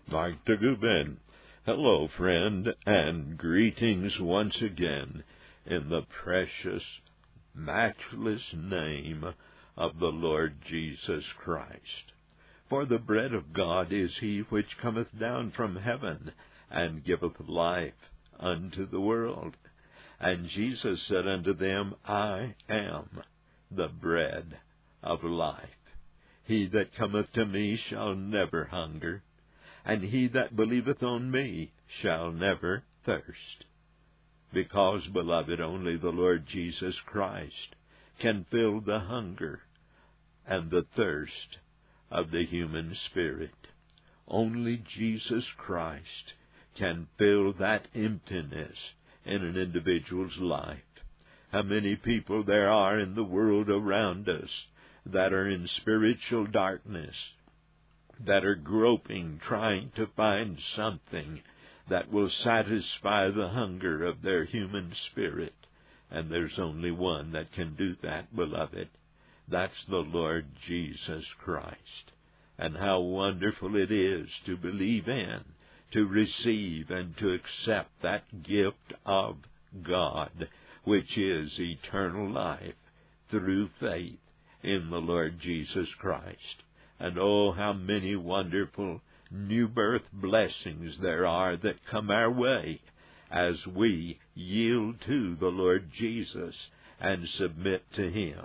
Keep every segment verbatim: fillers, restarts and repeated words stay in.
Mike Dagubin. Hello, friend, and greetings once again in the precious, matchless name of the Lord Jesus Christ. For the bread of God is he which cometh down from heaven, and giveth life unto the world. And Jesus said unto them, I am the bread of life. He that cometh to me shall never hunger, and he that believeth on me shall never thirst. Because, beloved, only the Lord Jesus Christ can fill the hunger and the thirst of the human spirit. Only Jesus Christ can fill that emptiness in an individual's life. How many people there are in the world around us that are in spiritual darkness, that are groping, trying to find something that will satisfy the hunger of their human spirit. And there's only one that can do that, beloved. That's the Lord Jesus Christ. And how wonderful it is to believe in, to receive, and to accept that gift of God, which is eternal life through faith in the Lord Jesus Christ. And oh, how many wonderful new birth blessings there are that come our way as we yield to the Lord Jesus and submit to Him.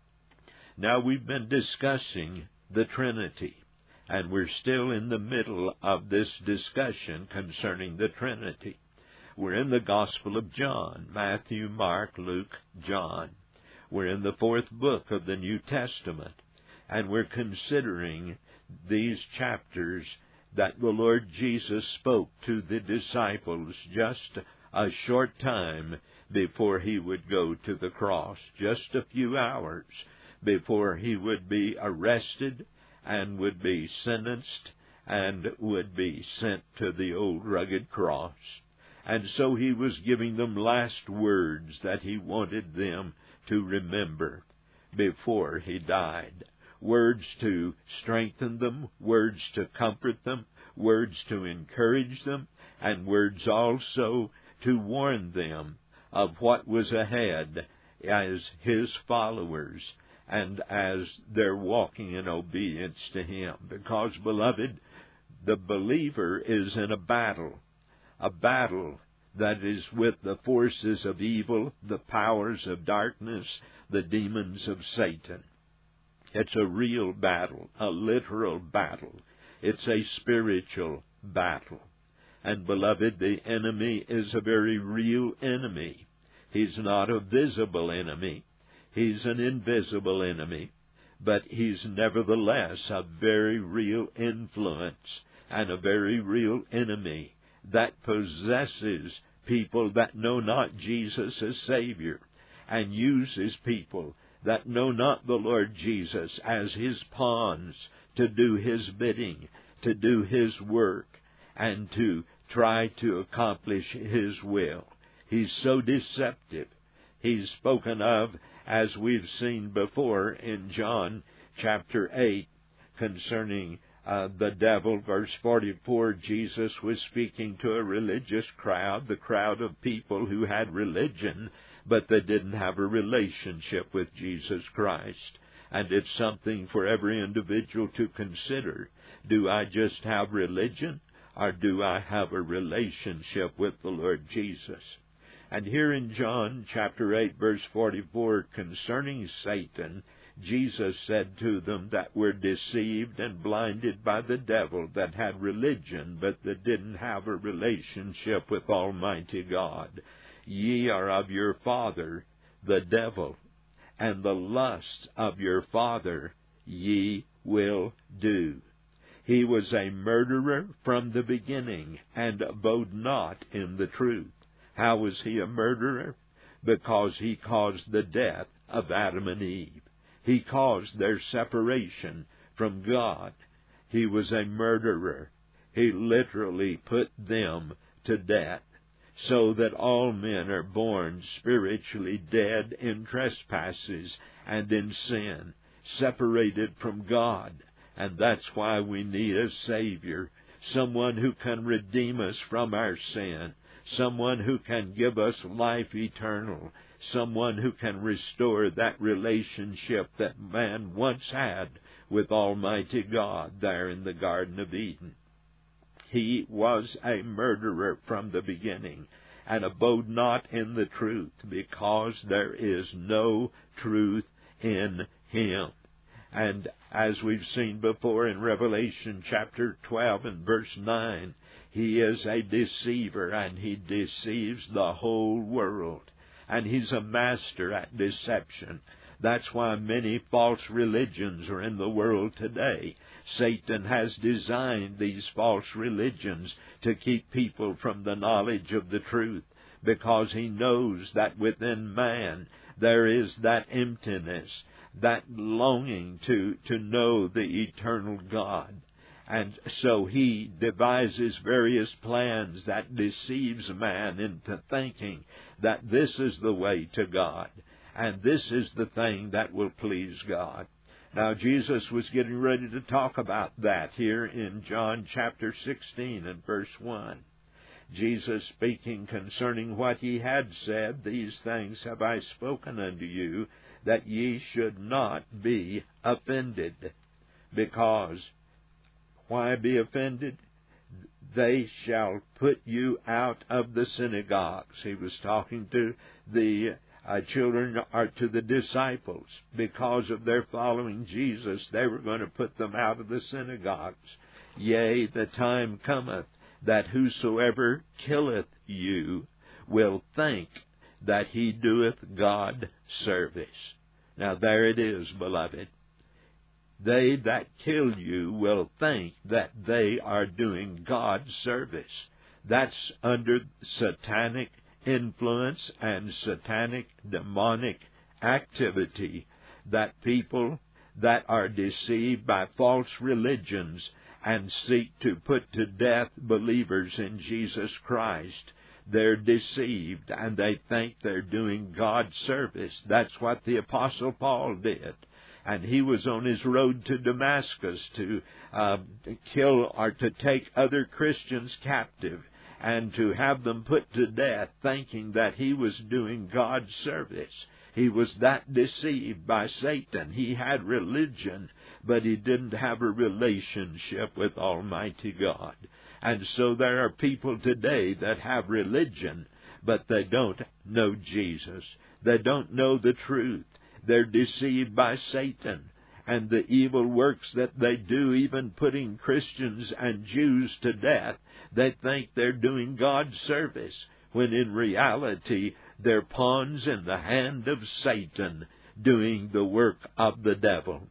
Now, we've been discussing the Trinity, and we're still in the middle of this discussion concerning the Trinity. We're in the Gospel of John, Matthew, Mark, Luke, John. We're in the fourth book of the New Testament, and we're considering these chapters that the Lord Jesus spoke to the disciples just a short time before He would go to the cross, just a few hours before He would be arrested and would be sentenced and would be sent to the old rugged cross. And so He was giving them last words that He wanted them to remember before He died. Words to strengthen them, words to comfort them, words to encourage them, and words also to warn them of what was ahead as His followers and as they're walking in obedience to Him. Because, beloved, the believer is in a battle, a battle that is with the forces of evil, the powers of darkness, the demons of Satan. It's a real battle, a literal battle. It's a spiritual battle. And, beloved, the enemy is a very real enemy. He's not a visible enemy. He's an invisible enemy. But he's nevertheless a very real influence and a very real enemy that possesses people that know not Jesus as Savior, and uses people that know not the Lord Jesus as His pawns to do His bidding, to do His work, and to try to accomplish His will. He's so deceptive. He's spoken of, as we've seen before in John chapter eight, concerning uh, the devil. Verse forty-four, Jesus was speaking to a religious crowd, the crowd of people who had religion, but they didn't have a relationship with Jesus Christ. And it's something for every individual to consider. Do I just have religion, or do I have a relationship with the Lord Jesus? And here in John chapter eight, verse forty-four, concerning Satan, Jesus said to them that were deceived and blinded by the devil, that had religion, but that didn't have a relationship with Almighty God. Ye are of your father, the devil, and the lusts of your father ye will do. He was a murderer from the beginning, and abode not in the truth. How was he a murderer? Because he caused the death of Adam and Eve. He caused their separation from God. He was a murderer. He literally put them to death, so that all men are born spiritually dead in trespasses and in sin, separated from God. And that's why we need a Savior someone who can redeem us from our sin, someone who can give us life eternal, someone who can restore that relationship that man once had with Almighty God there in the Garden of Eden. He was a murderer from the beginning, and abode not in the truth, because there is no truth in him. And as we've seen before in Revelation chapter twelve and verse nine, he is a deceiver, and he deceives the whole world. And he's a master at deception. That's why many false religions are in the world today. Satan has designed these false religions to keep people from the knowledge of the truth, because he knows that within man there is that emptiness, that longing to, to know the eternal God. And so he devises various plans that deceives man into thinking that this is the way to God, and this is the thing that will please God. Now, Jesus was getting ready to talk about that here in John chapter sixteen and verse one. Jesus speaking concerning what he had said, "These things have I spoken unto you, that ye should not be offended." Because, why be offended? They shall put you out of the synagogues. He was talking to the uh, children, or to the disciples. Because of their following Jesus, they were going to put them out of the synagogues. Yea, the time cometh that whosoever killeth you will think that he doeth God service. Now there it is, beloved. They that kill you will think that they are doing God service. That's under satanic influence and satanic demonic activity, that people that are deceived by false religions and seek to put to death believers in Jesus Christ, they're deceived and they think they're doing God's service. That's what the Apostle Paul did. And he was on his road to Damascus to uh, kill or to take other Christians captive and to have them put to death, thinking that he was doing God's service. He was that deceived by Satan. He had religion, but he didn't have a relationship with Almighty God. And so there are people today that have religion, but they don't know Jesus. They don't know the truth. They're deceived by Satan and the evil works that they do, even putting Christians and Jews to death. They think they're doing God's service, when in reality they're pawns in the hand of Satan, doing the work of the devil.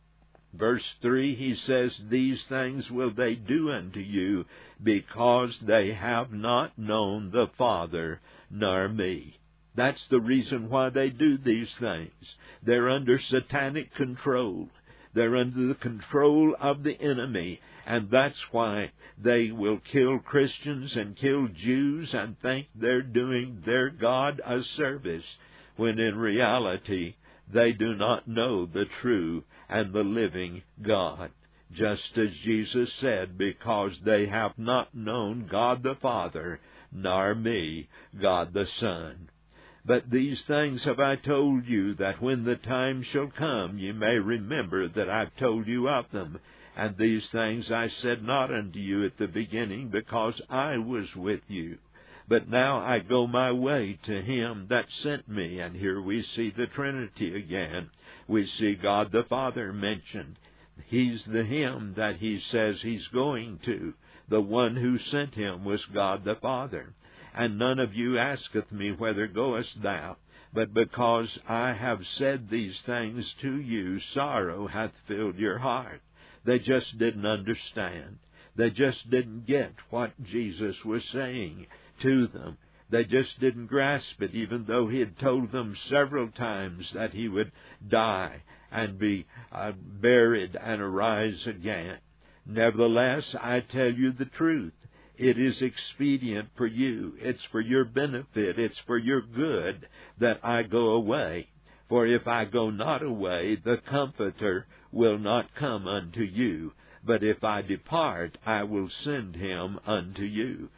Verse three, he says, "These things will they do unto you, because they have not known the Father nor me." That's the reason why they do these things. They're under satanic control. They're under the control of the enemy, and that's why they will kill Christians and kill Jews and think they're doing their God a service, when in reality they do not know the true and the living God. Just as Jesus said, "Because they have not known God the Father, nor me, God the Son." But these things have I told you, that when the time shall come, ye may remember that I've told you of them. And these things I said not unto you at the beginning, because I was with you. But now I go my way to him that sent me. And here we see the Trinity again. We see God the Father mentioned. He's the him that he says he's going to. The one who sent him was God the Father. "And none of you asketh me, whither goest thou? But because I have said these things to you, sorrow hath filled your heart." They just didn't understand. They just didn't get what Jesus was saying to them. They just didn't grasp it, even though he had told them several times that he would die and be uh, buried and arise again. "Nevertheless, I tell you the truth. It is expedient for you. It's for your benefit. It's for your good that I go away. For if I go not away, the Comforter will not come unto you. But if I depart, I will send him unto you.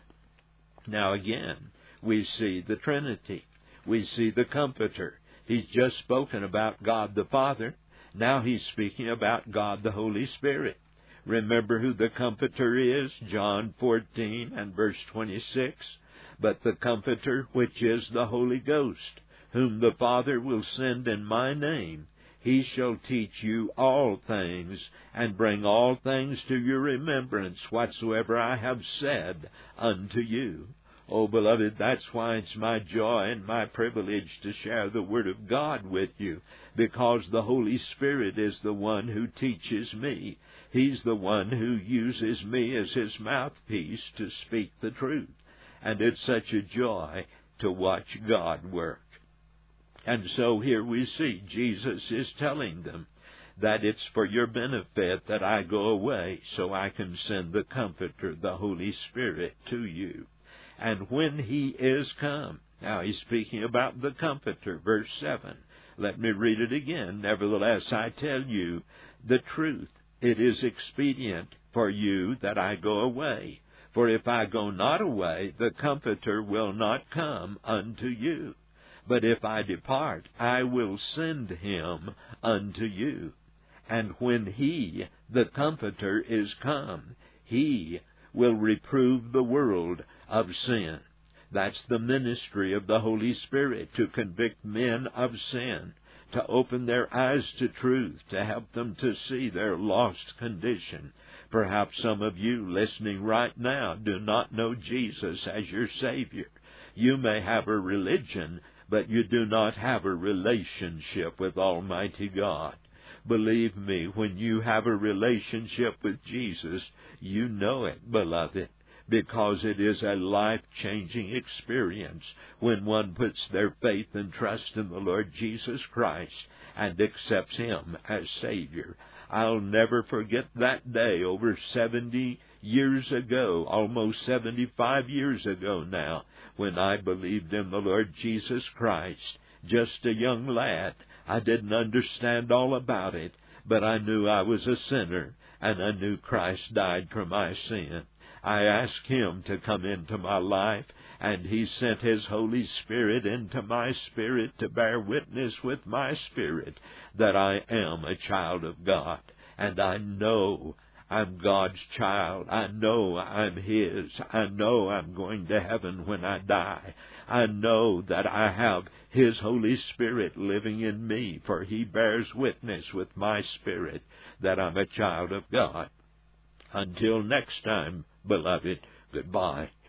Now again, we see the Trinity. We see the Comforter. He's just spoken about God the Father. Now he's speaking about God the Holy Spirit. Remember who the Comforter is? John fourteen and verse twenty-six. But the Comforter, which is the Holy Ghost, whom the Father will send in my name, he shall teach you all things, and bring all things to your remembrance, whatsoever I have said unto you. Oh, beloved, that's why it's my joy and my privilege to share the Word of God with you, because the Holy Spirit is the one who teaches me. He's the one who uses me as his mouthpiece to speak the truth. And it's such a joy to watch God work. And so here we see Jesus is telling them that it's for your benefit that I go away so I can send the Comforter, the Holy Spirit, to you. And when he is come, now he's speaking about the Comforter, verse seven. Let me read it again. Nevertheless, I tell you the truth. It is expedient for you that I go away. For if I go not away, the Comforter will not come unto you. But if I depart, I will send him unto you. And when he, the Comforter, is come, he will reprove the world of sin. That's the ministry of the Holy Spirit, to convict men of sin, to open their eyes to truth, to help them to see their lost condition. Perhaps some of you listening right now do not know Jesus as your Savior. You may have a religion, but you do not have a relationship with Almighty God. Believe me, when you have a relationship with Jesus, you know it, beloved, because it is a life-changing experience when one puts their faith and trust in the Lord Jesus Christ and accepts him as Savior. I'll never forget that day over seventy years ago, almost seventy-five years ago now, when I believed in the Lord Jesus Christ. Just a young lad. I didn't understand all about it, but I knew I was a sinner, and I knew Christ died for my sin. I asked him to come into my life, and he sent his Holy Spirit into my spirit to bear witness with my spirit that I am a child of God. And I know I'm God's child. I know I'm his. I know I'm going to heaven when I die. I know that I have his Holy Spirit living in me, for he bears witness with my spirit that I'm a child of God. Until next time, beloved, goodbye.